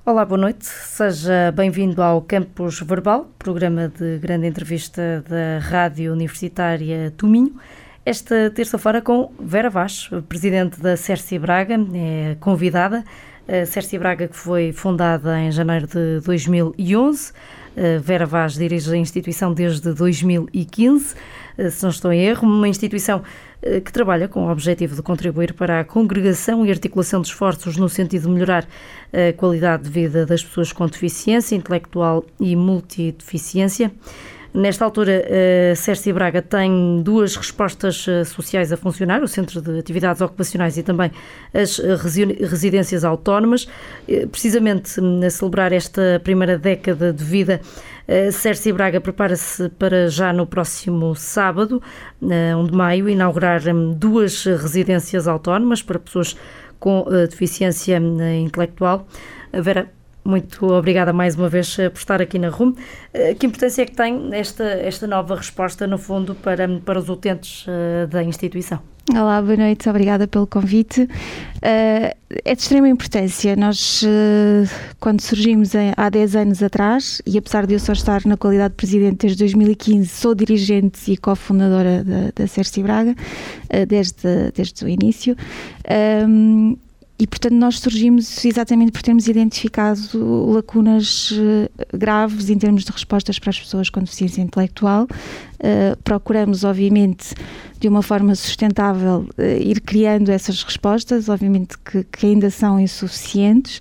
Olá, boa noite. Seja bem-vindo ao Campus Verbal, programa de grande entrevista da Rádio Universitária do Minho. Esta terça-feira com Vera Vaz, presidente da CERCI Braga, é convidada. A CERCI Braga, que foi fundada em janeiro de 2011. Vera Vaz dirige a instituição desde 2015, se não estou em erro, uma instituição que trabalha com o objetivo de contribuir para a congregação e articulação de esforços no sentido de melhorar a qualidade de vida das pessoas com deficiência intelectual e multideficiência. Nesta altura, a CERCI Braga tem duas respostas sociais a funcionar, o Centro de Atividades Ocupacionais e também as residências autónomas. Precisamente a celebrar esta primeira década de vida, a CERCI Braga prepara-se para já no próximo sábado, 1 de maio, inaugurar duas residências autónomas para pessoas com deficiência intelectual. Vera, muito obrigada mais uma vez por estar aqui na RUM. Que importância é que tem esta nova resposta, no fundo, para os utentes da instituição? Olá, boa noite, obrigada pelo convite. É de extrema importância. Nós, quando surgimos há 10 anos atrás, e apesar de eu só estar na qualidade de presidente desde 2015, sou dirigente e cofundadora da CERCI Braga, desde o início. E, portanto, nós surgimos exatamente por termos identificado lacunas graves em termos de respostas para as pessoas com deficiência intelectual. Procuramos, obviamente, de uma forma sustentável, ir criando essas respostas, obviamente que ainda são insuficientes,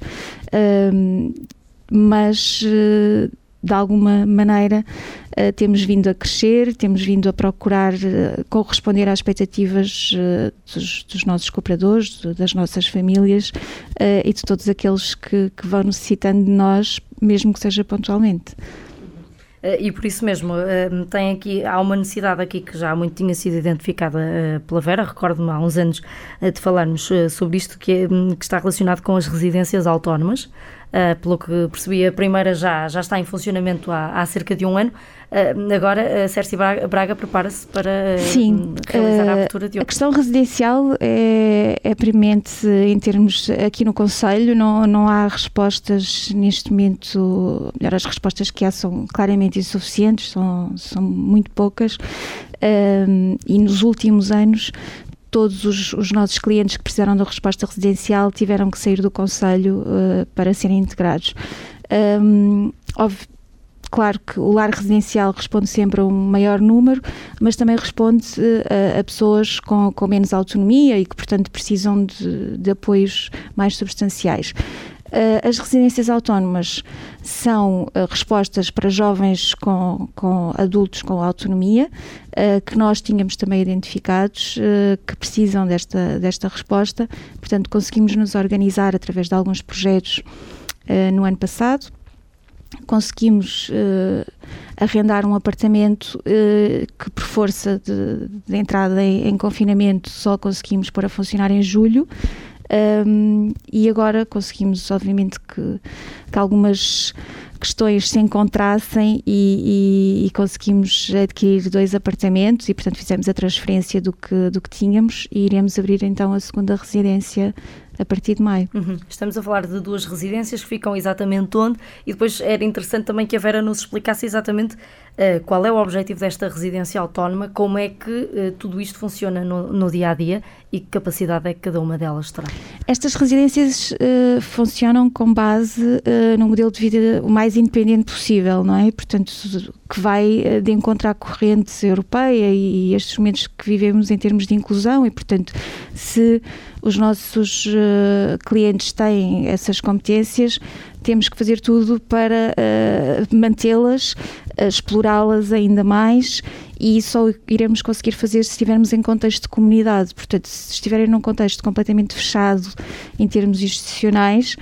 mas de alguma maneira temos vindo a crescer, temos vindo a procurar corresponder às expectativas dos nossos cooperadores, das nossas famílias e de todos aqueles que vão necessitando de nós, mesmo que seja pontualmente. E por isso mesmo, há uma necessidade aqui que já muito tinha sido identificada pela Vera. Recordo-me há uns anos de falarmos sobre isto, que está relacionado com as residências autónomas. Pelo que percebi, a primeira já está em funcionamento há cerca de um ano. Agora a CERCI Braga prepara-se para realizar a abertura de outra. A questão residencial é premente em termos, aqui no Conselho, não há respostas neste momento, melhor, as respostas que há são claramente insuficientes, são muito poucas, e nos últimos anos todos os nossos clientes que precisaram da resposta residencial tiveram que sair do Conselho para serem integrados. Claro que o lar residencial responde sempre a um maior número, mas também responde a pessoas com menos autonomia e que, portanto, precisam de apoios mais substanciais. As residências autónomas são respostas para jovens com adultos com autonomia, que nós tínhamos também identificados, que precisam desta resposta. Portanto, conseguimos nos organizar através de alguns projetos no ano passado. Conseguimos arrendar um apartamento que, por força de entrada em confinamento, só conseguimos pôr a funcionar em julho. E agora conseguimos, obviamente, que algumas questões se encontrassem e conseguimos adquirir 2 apartamentos e, portanto, fizemos a transferência do que tínhamos e iremos abrir então a segunda residência a partir de maio. Estamos a falar de 2 residências que ficam exatamente onde, e depois era interessante também que a Vera nos explicasse exatamente qual é o objetivo desta residência autónoma, como é que tudo isto funciona no dia-a-dia e que capacidade é que cada uma delas terá. Estas residências funcionam com base num modelo de vida o mais independente possível, não é? Portanto, que vai de encontro à corrente europeia e estes momentos que vivemos em termos de inclusão e, portanto, se os nossos clientes têm essas competências, temos que fazer tudo para mantê-las, explorá-las ainda mais, e só iremos conseguir fazer se estivermos em contexto de comunidade. Portanto, se estiverem num contexto completamente fechado em termos institucionais,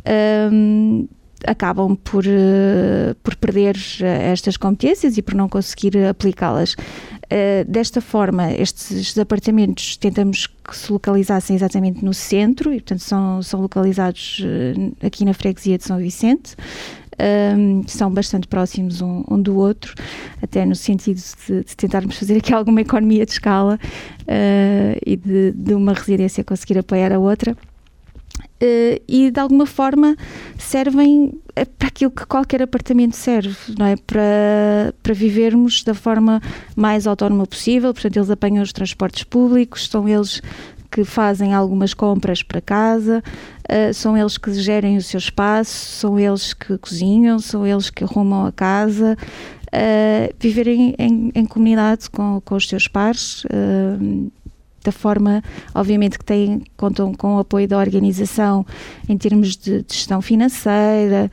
acabam por perder estas competências e por não conseguir aplicá-las. Desta forma, estes apartamentos tentamos que se localizassem exatamente no centro e, portanto, são localizados aqui na freguesia de São Vicente. São bastante próximos um do outro, até no sentido de tentarmos fazer aqui alguma economia de escala e de uma residência conseguir apoiar a outra. e de alguma forma servem para aquilo que qualquer apartamento serve, não é? Para vivermos da forma mais autónoma possível. Portanto, eles apanham os transportes públicos, são eles que fazem algumas compras para casa, são eles que gerem o seu espaço, são eles que cozinham, são eles que arrumam a casa, viverem em comunidade com os seus pares, da forma, obviamente, que contam com o apoio da organização em termos de gestão financeira,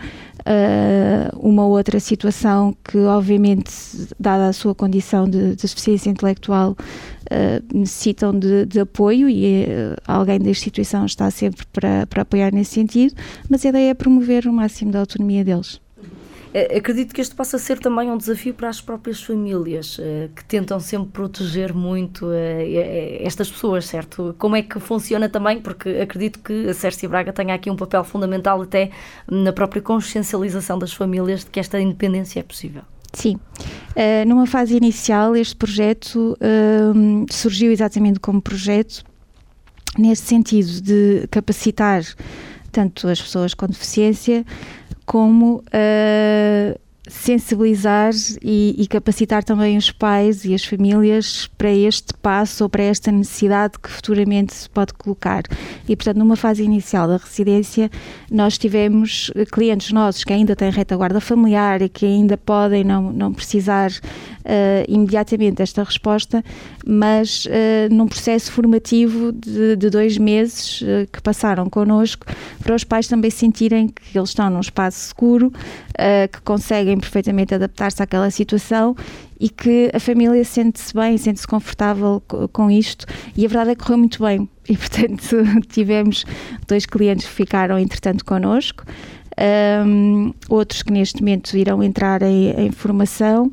uma outra situação que, obviamente, dada a sua condição de deficiência intelectual, necessitam de apoio, e alguém da instituição está sempre para apoiar nesse sentido, mas a ideia é promover o máximo da autonomia deles. Acredito que este possa ser também um desafio para as próprias famílias, que tentam sempre proteger muito estas pessoas, certo? Como é que funciona também? Porque acredito que a Sércia Braga tenha aqui um papel fundamental até na própria consciencialização das famílias de que esta independência é possível. Sim. Numa fase inicial, este projeto surgiu exatamente como projeto nesse sentido de capacitar tanto as pessoas com deficiência como sensibilizar e capacitar também os pais e as famílias para este passo ou para esta necessidade que futuramente se pode colocar. E, portanto, numa fase inicial da residência, nós tivemos clientes nossos que ainda têm retaguarda familiar e que ainda podem não precisar imediatamente desta resposta, mas num processo formativo de 2 meses que passaram connosco, para os pais também sentirem que eles estão num espaço seguro, que conseguem perfeitamente adaptar-se àquela situação e que a família sente-se bem, sente-se confortável com isto, e a verdade é que correu muito bem. E, portanto, tivemos 2 clientes que ficaram, entretanto, connosco, outros que neste momento irão entrar em formação,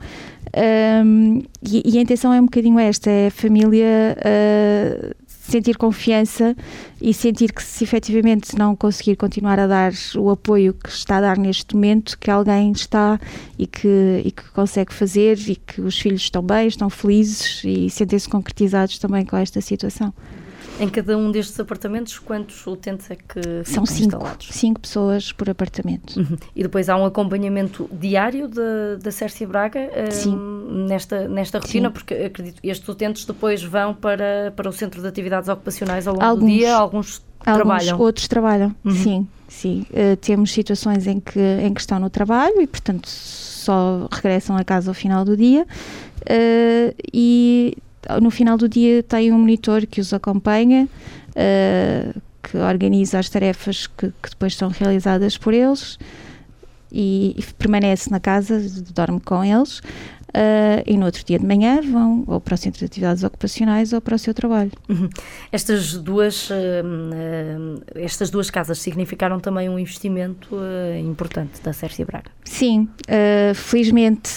e a intenção é um bocadinho esta, é a família sentir confiança e sentir que, se efetivamente não conseguir continuar a dar o apoio que está a dar neste momento, que alguém está e que consegue fazer, e que os filhos estão bem, estão felizes e sentem-se concretizados também com esta situação. Em cada um destes apartamentos, quantos utentes é que são instalados? 5 pessoas por apartamento. Uhum. E depois há um acompanhamento diário da Sércia Braga nesta rotina? Sim. Porque acredito que estes utentes depois vão para o Centro de Atividades Ocupacionais ao longo do dia, alguns trabalham. Outros trabalham, sim. Temos situações em que estão no trabalho e, portanto, só regressam a casa ao final do dia, e no final do dia tem um monitor que os acompanha, que organiza as tarefas que depois são realizadas por eles, e permanece na casa, dorme com eles, e no outro dia de manhã vão ou para o Centro de Atividades Ocupacionais ou para o seu trabalho. Uhum. Estas duas casas significaram também um investimento importante da Sércia Braga? Sim, felizmente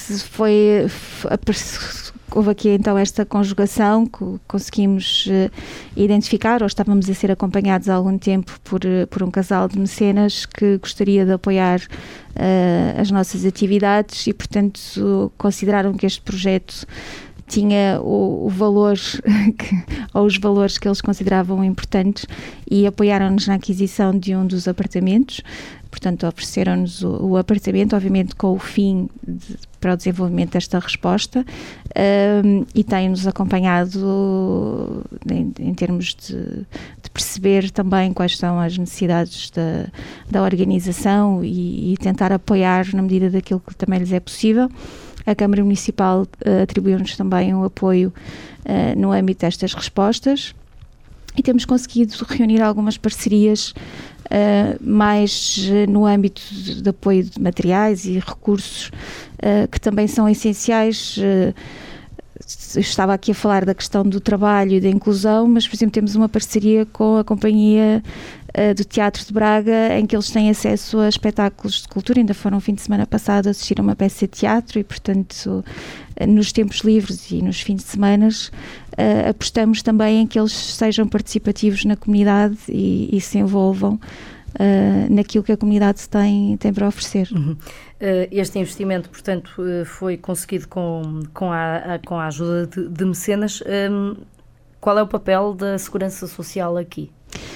houve aqui então esta conjugação que conseguimos identificar, ou estávamos a ser acompanhados há algum tempo por um casal de mecenas que gostaria de apoiar as nossas atividades, e, portanto, consideraram que este projeto tinha o valor ou os valores que eles consideravam importantes, e apoiaram-nos na aquisição de um dos apartamentos. Portanto, ofereceram-nos o apartamento, obviamente com o fim para o desenvolvimento desta resposta, e têm-nos acompanhado em termos de perceber também quais são as necessidades da organização e tentar apoiar na medida daquilo que também lhes é possível. A Câmara Municipal atribuiu-nos também um apoio no âmbito destas respostas, e temos conseguido reunir algumas parcerias mais no âmbito de apoio de materiais e recursos que também são essenciais. Estava aqui a falar da questão do trabalho e da inclusão, mas, por exemplo, temos uma parceria com a Companhia do Teatro de Braga, em que eles têm acesso a espetáculos de cultura. Ainda foram um fim de semana passado assistir a uma peça de teatro, e, portanto, nos tempos livres e nos fins de semana apostamos também em que eles sejam participativos na comunidade e se envolvam naquilo que a comunidade tem para oferecer. Uhum. Este investimento, portanto, foi conseguido com a ajuda de mecenas. Qual é o papel da Segurança Social aqui?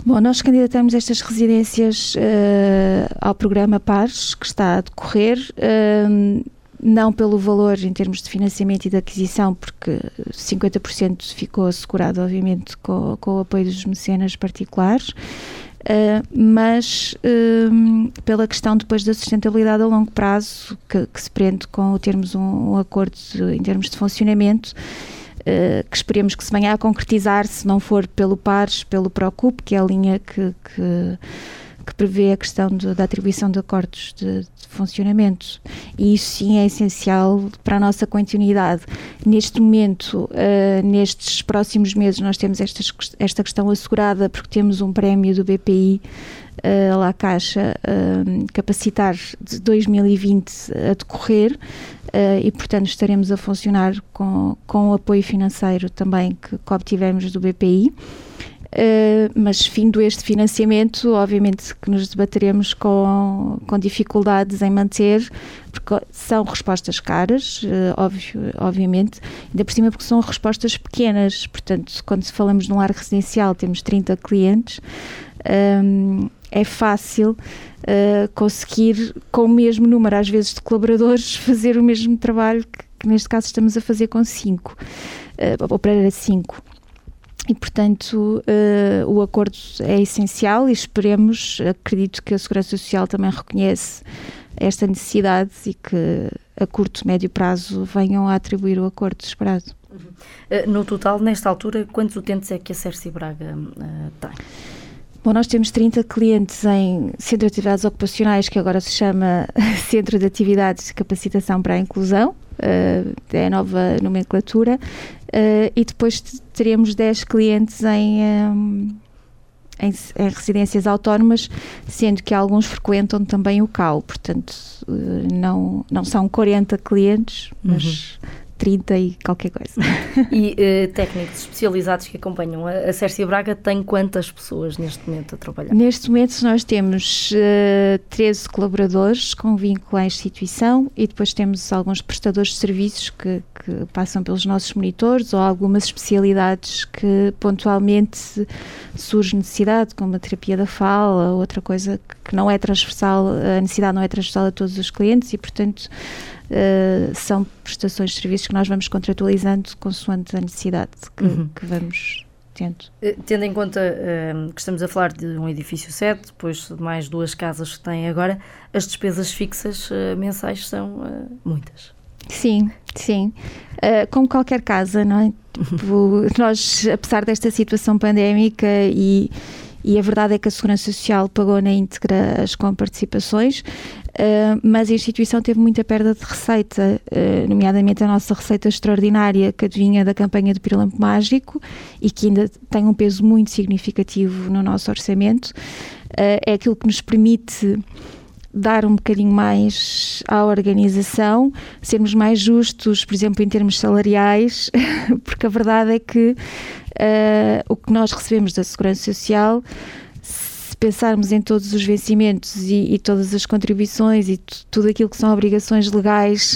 Bom, nós candidatamos estas residências ao programa PARES, que está a decorrer, não pelo valor em termos de financiamento e de aquisição, porque 50% ficou assegurado, obviamente, com o apoio dos mecenas particulares, mas pela questão depois da sustentabilidade a longo prazo, que se prende com termos um acordo em termos de funcionamento, que esperemos que se venha a concretizar, se não for pelo PARES, pelo PROCUP, que é a linha que prevê a questão da atribuição de acordos de funcionamento. E isso sim é essencial para a nossa continuidade. Neste momento, nestes próximos meses, nós temos esta questão assegurada porque temos um prémio do BPI La Caixa Capacitar de 2020 a decorrer, e portanto estaremos a funcionar com o apoio financeiro também que obtivemos do BPI. Mas findo este financiamento, obviamente que nos debateremos com dificuldades em manter, porque são respostas caras, obviamente, ainda por cima porque são respostas pequenas. Portanto, quando falamos de um lar residencial, temos 30 clientes, é fácil conseguir, com o mesmo número, às vezes, de colaboradores, fazer o mesmo trabalho que neste caso estamos a fazer com 5, ou para 5. E, portanto, o acordo é essencial e acredito que a Segurança Social também reconhece esta necessidade e que a curto, médio prazo venham a atribuir o acordo esperado. No total, nesta altura, quantos utentes é que a Cerci Braga tem? Bom, nós temos 30 clientes em Centro de Atividades Ocupacionais, que agora se chama Centro de Atividades de Capacitação para a Inclusão, é a nova nomenclatura, e depois teremos 10 clientes em residências autónomas, sendo que alguns frequentam também o CAU, portanto não são 40 clientes, mas 30 e qualquer coisa. E técnicos especializados que acompanham a Cerci Braga tem quantas pessoas neste momento a trabalhar? Neste momento nós temos 13 colaboradores com vínculo à instituição e depois temos alguns prestadores de serviços que passam pelos nossos monitores ou algumas especialidades que pontualmente surge necessidade, como a terapia da fala, outra coisa que não é transversal, a necessidade não é transversal a todos os clientes e, portanto, são prestações de serviços que nós vamos contratualizando consoante a necessidade que vamos tendo. Tendo em conta que estamos a falar de um edifício 7, depois de mais 2 casas que têm agora, as despesas fixas mensais são muitas. Sim. Como qualquer casa, não é? Nós, apesar desta situação pandémica e a verdade é que a Segurança Social pagou na íntegra as comparticipações, mas a instituição teve muita perda de receita, nomeadamente a nossa receita extraordinária que advinha da campanha do Pirilampo Mágico e que ainda tem um peso muito significativo no nosso orçamento. É aquilo que nos permite dar um bocadinho mais à organização, sermos mais justos, por exemplo, em termos salariais, porque a verdade é que o que nós recebemos da Segurança Social, se pensarmos em todos os vencimentos e todas as contribuições e tudo aquilo que são obrigações legais,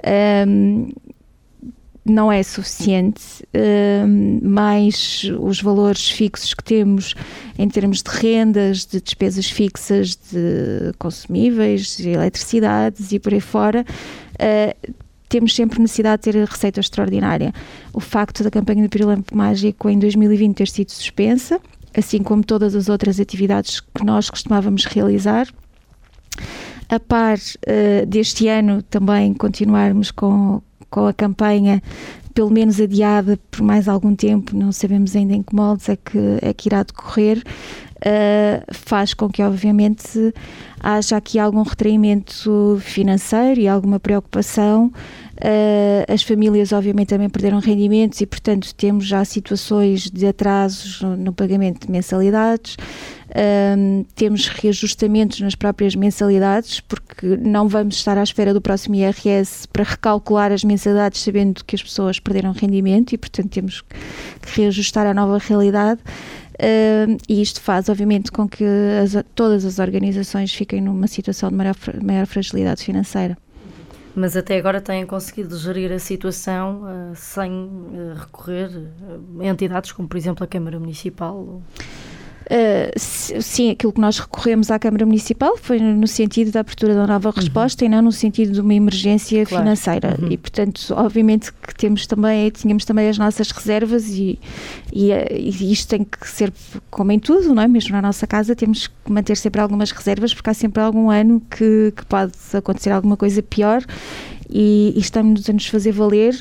não é suficiente, mais os valores fixos que temos em termos de rendas, de despesas fixas, de consumíveis, de eletricidades e por aí fora, temos sempre necessidade de ter a receita extraordinária. O facto da campanha do Pirilampo Mágico em 2020 ter sido suspensa, assim como todas as outras atividades que nós costumávamos realizar, a par deste ano também continuarmos com a campanha, pelo menos adiada por mais algum tempo, não sabemos ainda em que moldes é que irá decorrer, faz com que obviamente haja aqui algum retraimento financeiro e alguma preocupação. As famílias obviamente também perderam rendimentos e portanto temos já situações de atrasos no pagamento de mensalidades, temos reajustamentos nas próprias mensalidades porque não vamos estar à espera do próximo IRS para recalcular as mensalidades sabendo que as pessoas perderam rendimento e portanto temos que reajustar à nova realidade. E isto faz obviamente com que todas as organizações fiquem numa situação de maior fragilidade financeira. Mas até agora têm conseguido gerir a situação sem recorrer a entidades como, por exemplo, a Câmara Municipal? Sim, aquilo que nós recorremos à Câmara Municipal foi no sentido da abertura da nova resposta e não no sentido de uma emergência financeira. E, portanto, obviamente que tínhamos também as nossas reservas e isto tem que ser como em tudo, não é? Mesmo na nossa casa temos que manter sempre algumas reservas, porque há sempre algum ano que pode acontecer alguma coisa pior e estamos a nos fazer valer.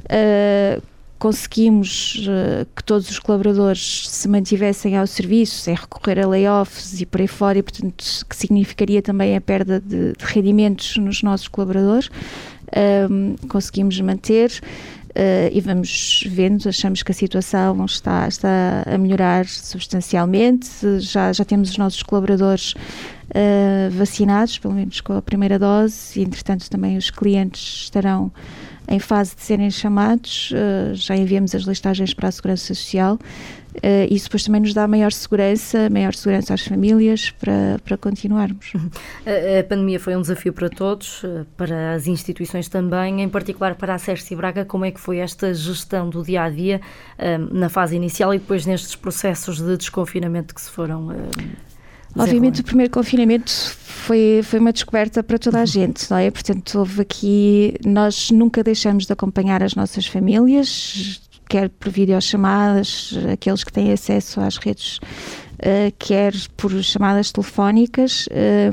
Conseguimos que todos os colaboradores se mantivessem ao serviço, sem recorrer a layoffs e por aí fora, e portanto que significaria também a perda de rendimentos nos nossos colaboradores. Conseguimos manter e vamos vendo, achamos que a situação está a melhorar substancialmente. Já temos os nossos colaboradores vacinados, pelo menos com a primeira dose, e entretanto também os clientes estarão em fase de serem chamados. Já enviamos as listagens para a Segurança Social. Isso depois também nos dá maior segurança às famílias para continuarmos. A pandemia foi um desafio para todos, para as instituições também, em particular para a CERSI Braga. Como é que foi esta gestão do dia-a-dia na fase inicial e depois nestes processos de desconfinamento que se foram Obviamente o primeiro confinamento foi uma descoberta para toda a gente, não é? Portanto, nós nunca deixamos de acompanhar as nossas famílias, quer por videochamadas, aqueles que têm acesso às redes, quer por chamadas telefónicas.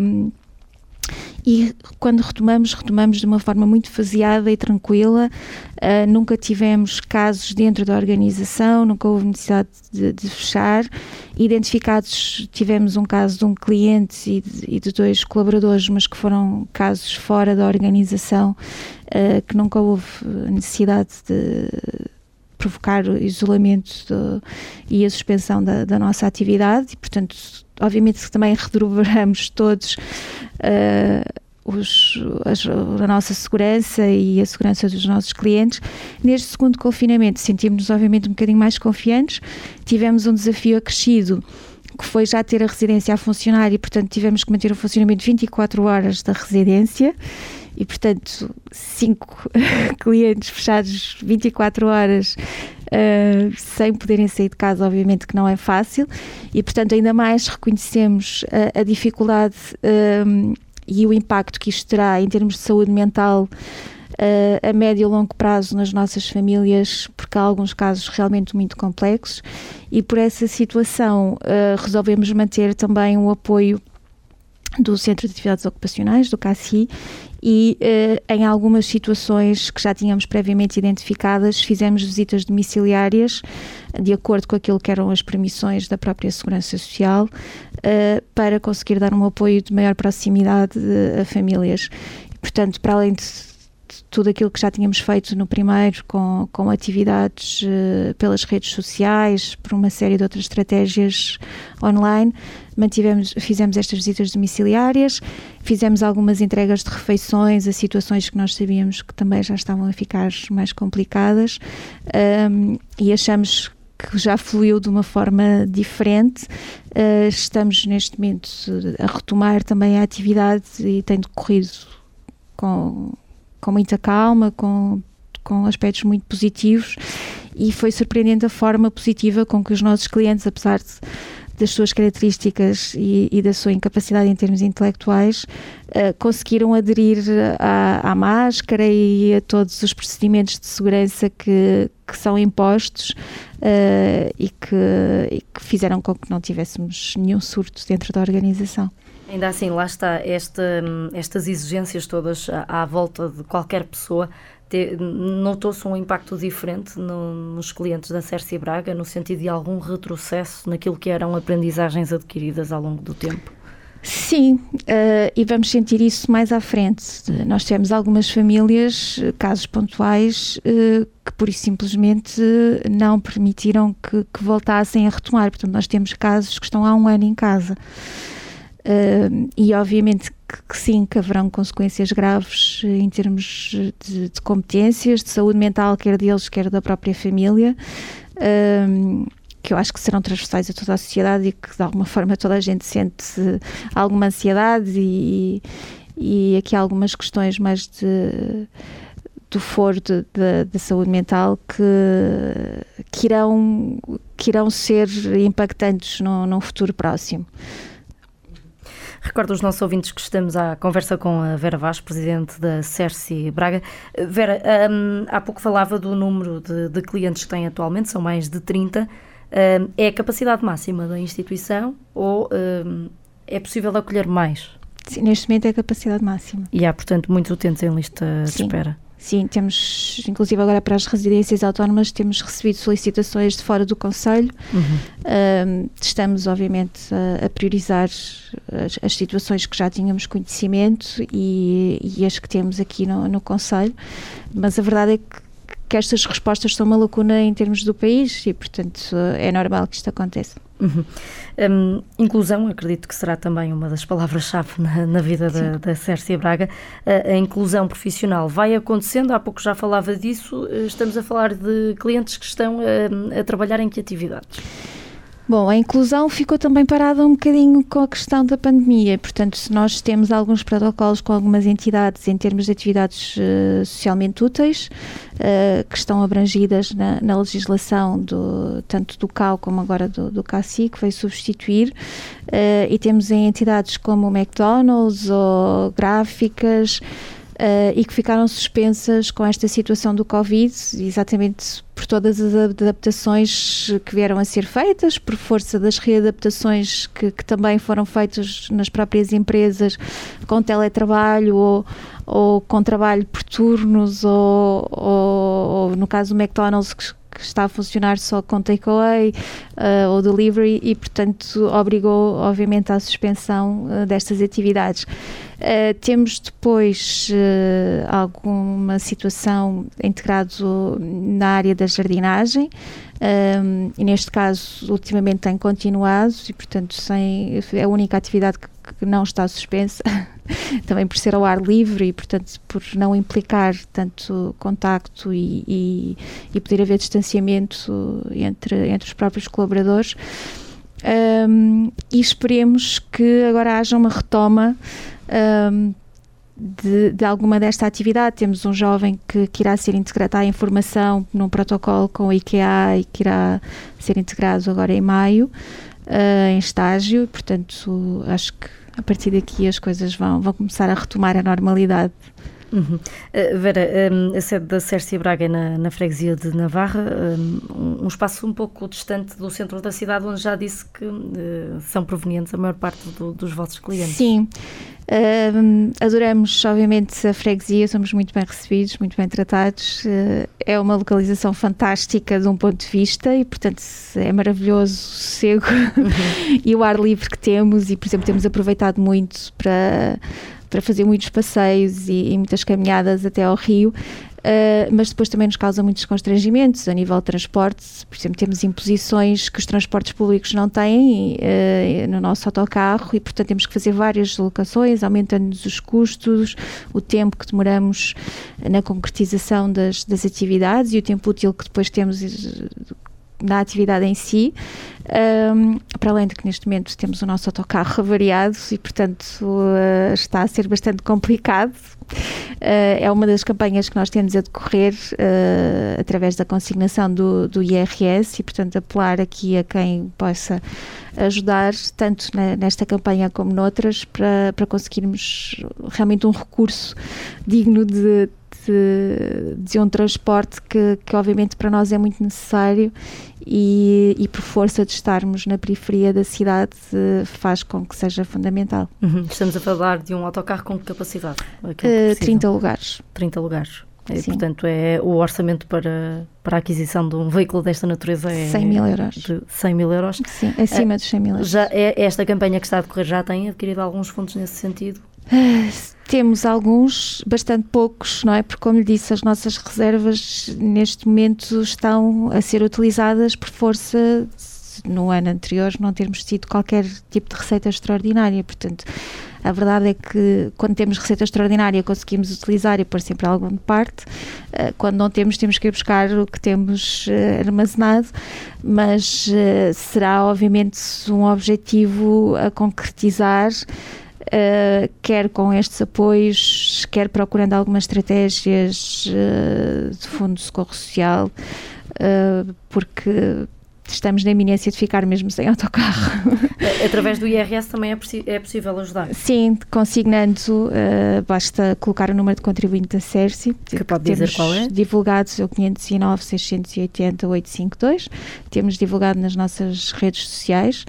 E quando retomamos de uma forma muito faseada e tranquila. Nunca tivemos casos dentro da organização, nunca houve necessidade de fechar. Tivemos um caso de um cliente e de 2 colaboradores, mas que foram casos fora da organização, que nunca houve necessidade de provocar o isolamento e a suspensão da nossa atividade, e portanto obviamente que também redobramos todos a nossa segurança e a segurança dos nossos clientes. Neste segundo confinamento sentimos-nos obviamente um bocadinho mais confiantes. Tivemos um desafio acrescido, que foi já ter a residência a funcionar, e portanto tivemos que manter o funcionamento 24 horas da residência. E, portanto, 5 clientes fechados 24 horas sem poderem sair de casa, obviamente que não é fácil. E, portanto, ainda mais reconhecemos a dificuldade e o impacto que isto terá em termos de saúde mental a médio e longo prazo nas nossas famílias, porque há alguns casos realmente muito complexos. E por essa situação resolvemos manter também o apoio do Centro de Atividades Ocupacionais, do CACI, e em algumas situações que já tínhamos previamente identificadas, fizemos visitas domiciliárias de acordo com aquilo que eram as permissões da própria Segurança Social, para conseguir dar um apoio de maior proximidade a famílias. E, portanto, para além de tudo aquilo que já tínhamos feito no primeiro, com atividades pelas redes sociais, por uma série de outras estratégias online, fizemos estas visitas domiciliárias, fizemos algumas entregas de refeições a situações que nós sabíamos que também já estavam a ficar mais complicadas, e achamos que já fluiu de uma forma diferente. Estamos neste momento a retomar também a atividade e tem decorrido com muita calma, com aspectos muito positivos, e foi surpreendente a forma positiva com que os nossos clientes, apesar das suas características e da sua incapacidade em termos intelectuais, conseguiram aderir à máscara e a todos os procedimentos de segurança que são impostos, e que fizeram com que não tivéssemos nenhum surto dentro da organização. Ainda assim, lá está, estas exigências todas à volta de qualquer pessoa, notou-se um impacto diferente nos clientes da CERSI Braga, no sentido de algum retrocesso naquilo que eram aprendizagens adquiridas ao longo do tempo? Sim, e vamos sentir isso mais à frente. Nós tivemos algumas famílias, casos pontuais, que pura e simplesmente não permitiram que voltassem a retomar. Portanto, nós temos casos que estão há 1 ano em casa. E obviamente que sim, que haverão consequências graves em termos de competências, de saúde mental, quer deles, quer da própria família, que eu acho que serão transversais a toda a sociedade e que de alguma forma toda a gente sente alguma ansiedade e aqui há algumas questões mais de do foro da saúde mental que irão ser impactantes num futuro próximo. Recordo aos nossos ouvintes que estamos à conversa com a Vera Vaz, presidente da CERSI Braga. Vera, há pouco falava do número de clientes que tem atualmente, são mais de 30. É a capacidade máxima da instituição ou é possível acolher mais? Sim, neste momento é a capacidade máxima. E há, portanto, muitos utentes em lista de espera? Sim, temos, inclusive agora para as residências autónomas, temos recebido solicitações de fora do concelho. Estamos, obviamente, a priorizar as situações que já tínhamos conhecimento e as que temos aqui no concelho, mas a verdade é que estas respostas são uma lacuna em termos do país e, portanto, é normal que isto aconteça. Inclusão, acredito que será também uma das palavras-chave na vida da CERSI Braga. A inclusão profissional vai acontecendo, há pouco já falava disso, estamos a falar de clientes que estão a trabalhar em que atividades? Bom, a inclusão ficou também parada um bocadinho com a questão da pandemia, portanto, se nós temos alguns protocolos com algumas entidades em termos de atividades socialmente úteis, que estão abrangidas na legislação tanto do CAU como agora do CACI, que veio substituir, e temos em entidades como o McDonald's ou gráficas, e que ficaram suspensas com esta situação do Covid, exatamente por todas as adaptações que vieram a ser feitas, por força das readaptações que também foram feitas nas próprias empresas, com teletrabalho ou com trabalho por turnos, ou no caso do McDonald's, que está a funcionar só com takeaway ou delivery e, portanto, obrigou, obviamente, à suspensão destas atividades. Temos depois alguma situação integrado na área da jardinagem, e neste caso, ultimamente tem continuado e, portanto, é a única atividade que não está suspensa, também por ser ao ar livre e, portanto, por não implicar tanto contacto e poder haver distanciamento entre os próprios colaboradores. E esperemos que agora haja uma retoma de alguma desta atividade. Temos um jovem que irá ser integrado à informação num protocolo com o IKEA e que irá ser integrado agora em maio, em estágio, portanto acho que a partir daqui as coisas vão começar a retomar a normalidade. Vera, a sede da CERSI Braga é na freguesia de Navarra, um espaço um pouco distante do centro da cidade, onde já disse que são provenientes a maior parte dos vossos clientes. Sim, adoramos obviamente a freguesia, somos muito bem recebidos, muito bem tratados, é uma localização fantástica de um ponto de vista e, portanto, é maravilhoso o sossego e o ar livre que temos e, por exemplo, temos aproveitado muito para fazer muitos passeios e muitas caminhadas até ao rio, mas depois também nos causa muitos constrangimentos a nível de transporte. Por exemplo, temos imposições que os transportes públicos não têm no nosso autocarro e, portanto, temos que fazer várias deslocações, aumentando-nos os custos, o tempo que demoramos na concretização das atividades e o tempo útil que depois temos na atividade em si, para além de que neste momento temos o nosso autocarro avariado e, portanto, está a ser bastante complicado. É uma das campanhas que nós temos a decorrer através da consignação do IRS e, portanto, apelar aqui a quem possa ajudar, tanto nesta campanha como noutras, para conseguirmos realmente um recurso digno de um transporte que obviamente para nós é muito necessário e por força de estarmos na periferia da cidade faz com que seja fundamental. Estamos a falar de um autocarro com que capacidade? 30 lugares. 30 lugares. E, portanto, o orçamento para a aquisição de um veículo desta natureza é 100 mil euros. De 100 mil euros. Sim, acima dos 100 mil euros. Esta campanha que está a decorrer já tem adquirido alguns fundos nesse sentido? Temos alguns, bastante poucos, não é? Porque, como lhe disse, as nossas reservas neste momento estão a ser utilizadas por força no ano anterior não termos tido qualquer tipo de receita extraordinária. Portanto, a verdade é que quando temos receita extraordinária conseguimos utilizar e pôr sempre algo de parte. Quando não temos, temos que ir buscar o que temos armazenado, mas será obviamente um objetivo a concretizar quer com estes apoios, quer procurando algumas estratégias de fundo de socorro social, porque estamos na iminência de ficar mesmo sem autocarro. Através do IRS também é possível ajudar? Sim, consignando, basta colocar o número de contribuinte da SERSI, que pode dizer qual é? Divulgados é o 509 680 852, temos divulgado nas nossas redes sociais,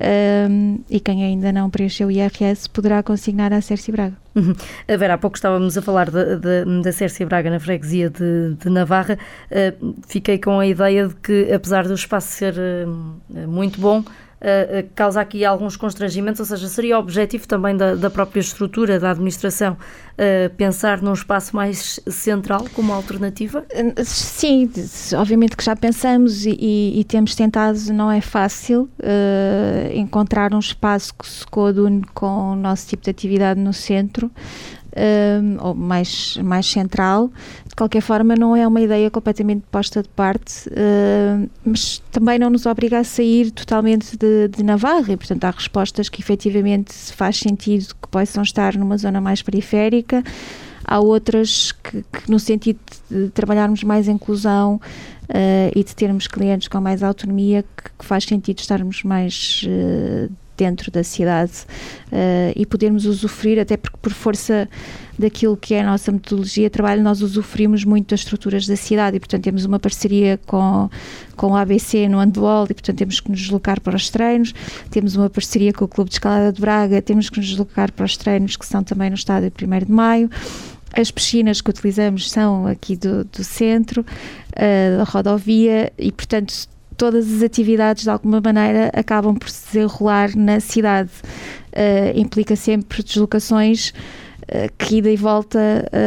e quem ainda não preencheu o IRS poderá consignar à SERSI Braga. A Vera, há pouco estávamos a falar da SERSI Braga na freguesia de Navarra. Fiquei com a ideia de que, apesar do espaço ser muito bom, causa aqui alguns constrangimentos, ou seja, seria objetivo também da própria estrutura da administração pensar num espaço mais central como alternativa? Sim, obviamente que já pensamos e temos tentado, não é fácil encontrar um espaço que se coadune com o nosso tipo de atividade no centro, ou mais central. De qualquer forma, não é uma ideia completamente posta de parte, mas também não nos obriga a sair totalmente de Navarra, e portanto há respostas que efetivamente faz sentido que possam estar numa zona mais periférica, há outras que no sentido de trabalharmos mais a inclusão e de termos clientes com mais autonomia, que faz sentido estarmos mais dentro da cidade e podermos usufruir, até porque por força daquilo que é a nossa metodologia de trabalho, nós usufruímos muito das estruturas da cidade e, portanto, temos uma parceria com o ABC no handball e, portanto, temos que nos deslocar para os treinos, temos uma parceria com o Clube de Escalada de Braga, temos que nos deslocar para os treinos que são também no estádio 1º de Maio. As piscinas que utilizamos são aqui do centro, da rodovia e, portanto, todas as atividades de alguma maneira acabam por se desenrolar na cidade. Implica sempre deslocações que ida e volta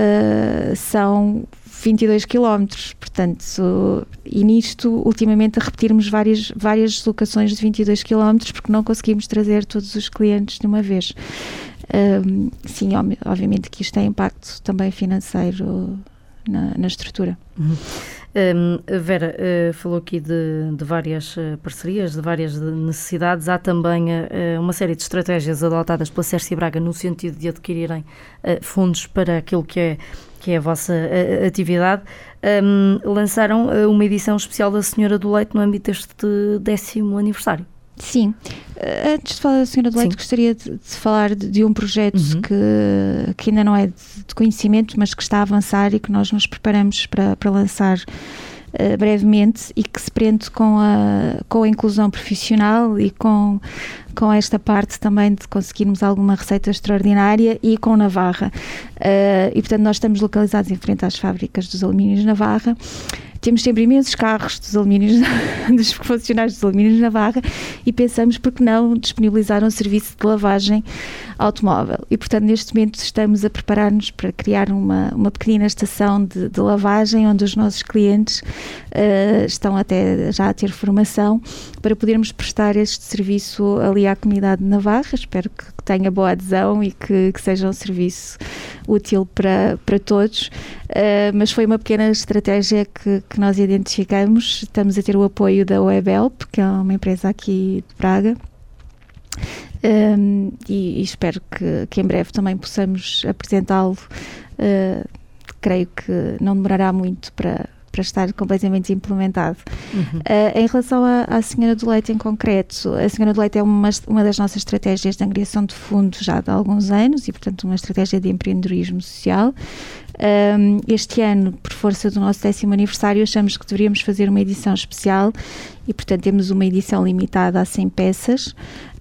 são 22 km, portanto, e nisto ultimamente a repetirmos várias deslocações de 22 km porque não conseguimos trazer todos os clientes de uma vez. Sim, obviamente que isto tem impacto também financeiro na estrutura. Vera, falou aqui de várias parcerias, de várias necessidades. Há também uma série de estratégias adotadas pela SERSI Braga no sentido de adquirirem fundos para aquilo que é a vossa atividade. Lançaram uma edição especial da Senhora do Leite no âmbito deste 10º aniversário. Sim. Antes de falar da Senhora do Leite, gostaria de falar de um projeto que ainda não é de conhecimento, mas que está a avançar e que nós nos preparamos para lançar brevemente e que se prende com a inclusão profissional e com esta parte também de conseguirmos alguma receita extraordinária e com Navarra. E, portanto, nós estamos localizados em frente às fábricas dos alumínios Navarra. Temos sempre imensos carros dos alumínios, dos funcionários dos alumínios Navarra e pensamos porque não disponibilizar um serviço de lavagem automóvel. E, portanto, neste momento estamos a preparar-nos para criar uma pequenina estação de lavagem onde os nossos clientes estão até já a ter formação para podermos prestar este serviço ali à comunidade de Navarra. Espero que tenha boa adesão e que seja um serviço útil para todos. Mas foi uma pequena estratégia que nós identificamos. Estamos a ter o apoio da Webhelp, que é uma empresa aqui de Braga, e espero que em breve também possamos apresentá-lo. Creio que não demorará muito para estar completamente implementado. Em relação à Senhora do Leite em concreto, a Senhora do Leite é uma das nossas estratégias de angariação de fundos já de alguns anos e, portanto, uma estratégia de empreendedorismo social. Este ano, por força do nosso 10º aniversário, achamos que deveríamos fazer uma edição especial e, portanto, temos uma edição limitada a 100 peças,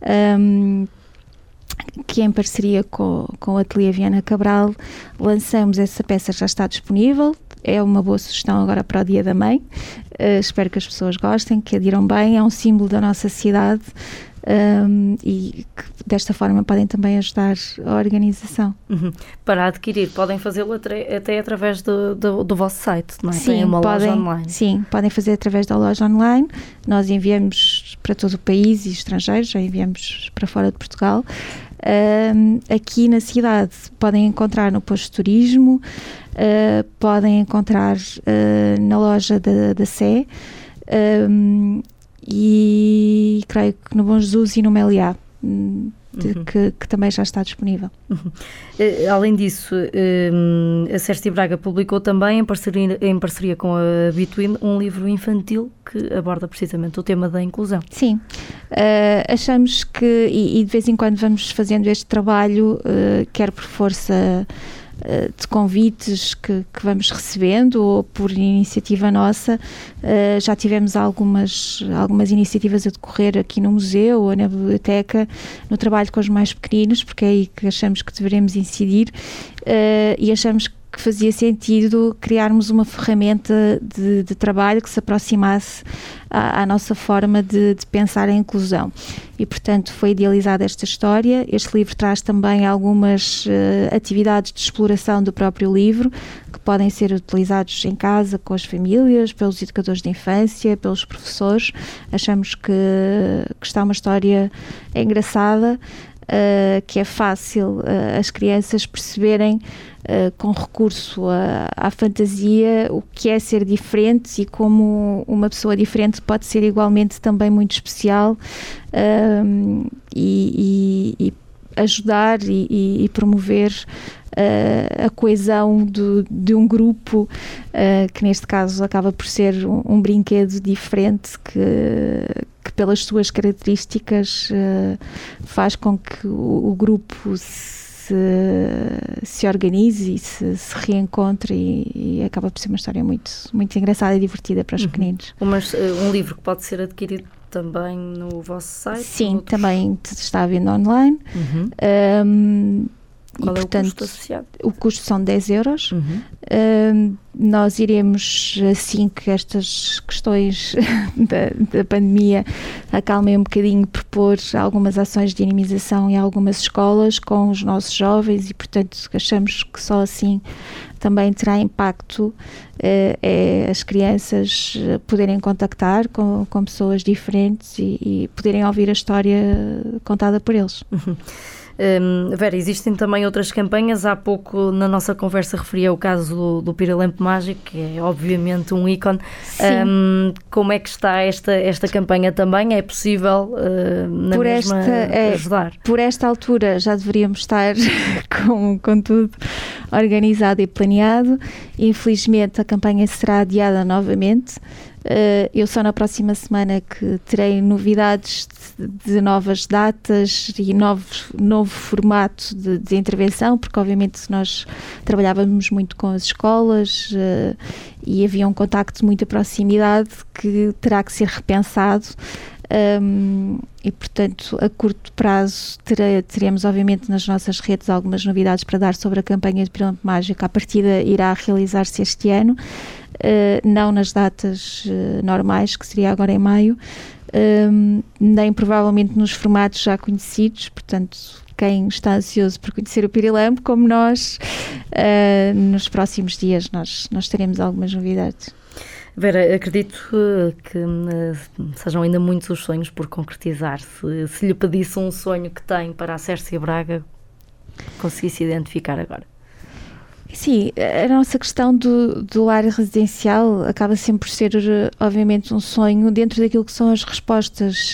que em parceria com o Ateliê Viana Cabral lançamos. Essa peça, já está disponível, é uma boa sugestão agora para o Dia da Mãe. Espero que as pessoas gostem, que adiram bem, é um símbolo da nossa cidade e que desta forma podem também ajudar a organização. Para adquirir, podem fazê-lo até através do vosso site, não é? Sim, tem uma loja online. Sim, podem fazer através da loja online. Nós enviamos para todo o país e estrangeiros, já enviamos para fora de Portugal. Aqui na cidade podem encontrar no posto de turismo, podem encontrar na loja da Sé e creio que no Bom Jesus e no Meliá. que também já está disponível. Além disso, a Sércia Braga publicou também, em parceria com a Between, um livro infantil que aborda precisamente o tema da inclusão. Sim, achamos que, e de vez em quando vamos fazendo este trabalho, quer por força de convites que vamos recebendo ou por iniciativa nossa. Já tivemos algumas iniciativas a decorrer aqui no museu ou na biblioteca, no trabalho com os mais pequeninos, porque é aí que achamos que deveremos incidir, e achamos que fazia sentido criarmos uma ferramenta de trabalho que se aproximasse à nossa forma de pensar a inclusão. E, portanto, foi idealizada esta história. Este livro traz também algumas atividades de exploração do próprio livro, que podem ser utilizados em casa, com as famílias, pelos educadores de infância, pelos professores. Achamos que está uma história engraçada, que é fácil as crianças perceberem, com recurso à fantasia, o que é ser diferente e como uma pessoa diferente pode ser igualmente também muito especial, e ajudar e promover a coesão de um grupo, que neste caso acaba por ser um brinquedo diferente que pelas suas características faz com que o grupo se organize e se reencontre, e acaba por ser uma história muito, muito engraçada e divertida para os pequeninos. Um livro que pode ser adquirido também no vosso site? Sim, também está à venda online. Qual é, portanto, o custo associado? O custo são 10 euros. Nós iremos, assim que estas questões da pandemia acalmem um bocadinho, propor algumas ações de dinamização em algumas escolas com os nossos jovens, e, portanto, achamos que só assim também terá impacto, as crianças poderem contactar com pessoas diferentes e poderem ouvir a história contada por eles. Vera, existem também outras campanhas. Há pouco na nossa conversa referia o caso do Pirilampo Mágico, que é obviamente um ícone. Como é que está esta campanha também? É possível ajudar? Por esta altura já deveríamos estar com tudo organizado e planeado. Infelizmente a campanha será adiada novamente. Eu só na próxima semana que terei novidades de novas datas e novo formato de intervenção, porque obviamente nós trabalhávamos muito com as escolas, e havia um contacto de muita proximidade que terá que ser repensado. E, portanto, a curto prazo teremos obviamente nas nossas redes algumas novidades para dar sobre a campanha de Pirilampo Mágico. A partida irá realizar-se este ano, não nas datas normais, que seria agora em maio, nem provavelmente nos formatos já conhecidos. Portanto, quem está ansioso por conhecer o Pirilampo, como nós, nos próximos dias nós teremos algumas novidades. Vera, acredito que sejam ainda muitos os sonhos por concretizar. Se lhe pedisse um sonho que tem para a Sércia Braga, conseguisse identificar agora? Sim, a nossa questão do lar residencial acaba sempre por ser, obviamente, um sonho dentro daquilo que são as respostas.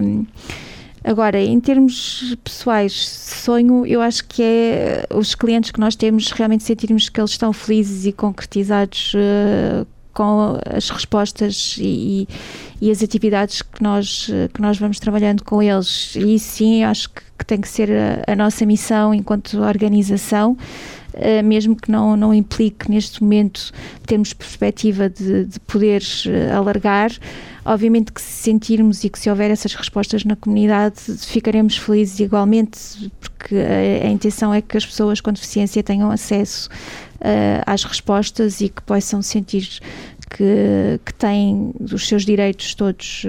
Agora, em termos pessoais, sonho, eu acho que é os clientes que nós temos realmente sentirmos que eles estão felizes e concretizados com as respostas e as atividades que nós vamos trabalhando com eles. E sim, acho que tem que ser a nossa missão enquanto organização, mesmo que não implique neste momento termos perspectiva de poder alargar. Obviamente que se sentirmos e que se houver essas respostas na comunidade, ficaremos felizes igualmente, porque a intenção é que as pessoas com deficiência tenham acesso às respostas e que possam sentir que têm os seus direitos todos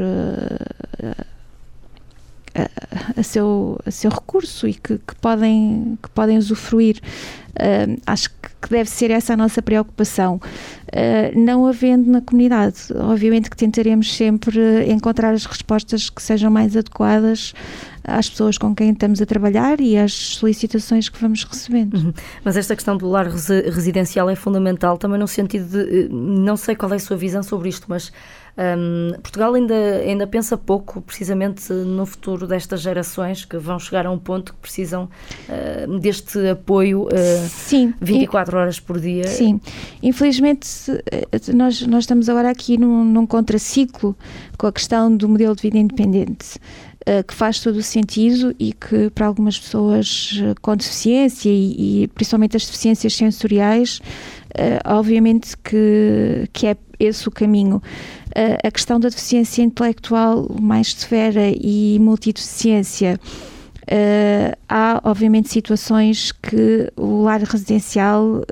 a seu recurso e que podem usufruir. Acho que deve ser essa a nossa preocupação. Não havendo na comunidade, obviamente que tentaremos sempre encontrar as respostas que sejam mais adequadas às pessoas com quem estamos a trabalhar e às solicitações que vamos recebendo. Mas esta questão do lar residencial é fundamental também no sentido de, não sei qual é a sua visão sobre isto, mas Portugal ainda pensa pouco, precisamente, no futuro destas gerações que vão chegar a um ponto que precisam deste apoio 24 horas por dia. Sim, infelizmente nós estamos agora aqui num contraciclo com a questão do modelo de vida independente, que faz todo o sentido e que para algumas pessoas com deficiência e principalmente as deficiências sensoriais, obviamente que é esse o caminho. A questão da deficiência intelectual mais severa e multideficiência, há obviamente situações que o lar residencial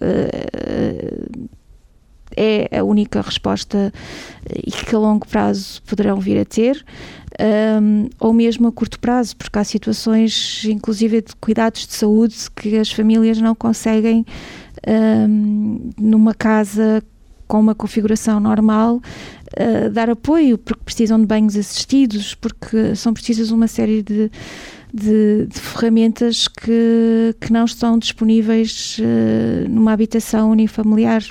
é a única resposta e que a longo prazo poderão vir a ter, ou mesmo a curto prazo, porque há situações, inclusive de cuidados de saúde, que as famílias não conseguem, numa casa com uma configuração normal, dar apoio, porque precisam de banhos assistidos, porque são precisas uma série de ferramentas que não estão disponíveis numa habitação unifamiliar.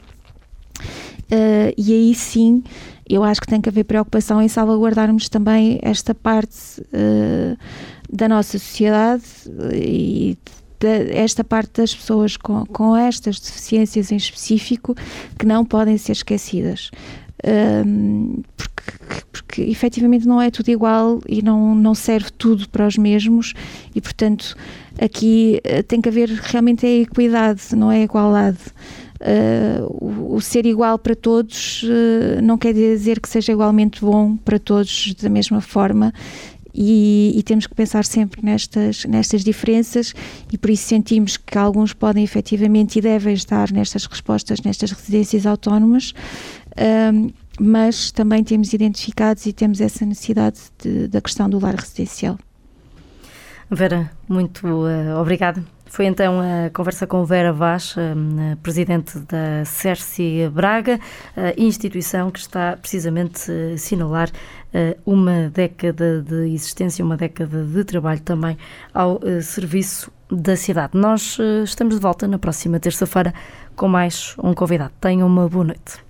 E aí sim, eu acho que tem que haver preocupação em salvaguardarmos também esta parte da nossa sociedade e esta parte das pessoas com estas deficiências em específico, que não podem ser esquecidas. Porque efetivamente não é tudo igual e não serve tudo para os mesmos, e portanto aqui tem que haver realmente a equidade, não é a igualdade. O ser igual para todos não quer dizer que seja igualmente bom para todos da mesma forma, e temos que pensar sempre nestas diferenças, e por isso sentimos que alguns podem efetivamente e devem estar nestas respostas, nestas residências autónomas, mas também temos identificados e temos essa necessidade da questão do lar residencial. Vera, muito obrigada. Foi então a conversa com Vera Vaz, presidente da CERSI Braga, instituição que está precisamente a assinalar uma década de existência, uma década de trabalho também ao serviço da cidade. Nós estamos de volta na próxima terça-feira com mais um convidado. Tenham uma boa noite.